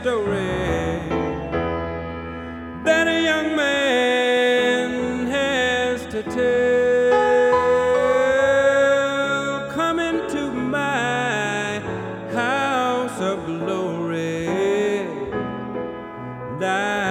story that a young man has to tell. Come into my house of glory.